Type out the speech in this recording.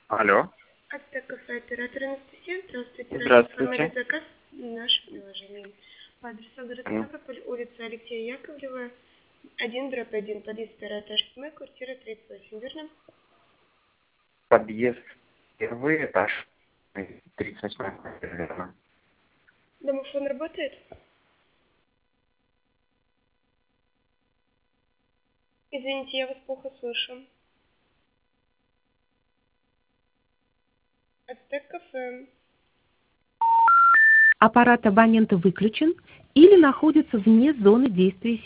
Алло. Ацтек кафе, оператор Анастасия. Здравствуйте. Ранее оформили Здравствуйте. заказ в наше приложение. По адресу город М, Ставрополь, улица Алексея Яковлева, 1/1, подъезд первый этаж, 7, квартира 38, верно? Подъезд первый этаж. 38 верно. Домофон работает? Извините, я вас плохо слышу. Ацтек кафе. Аппарат абонента выключен или находится вне зоны действия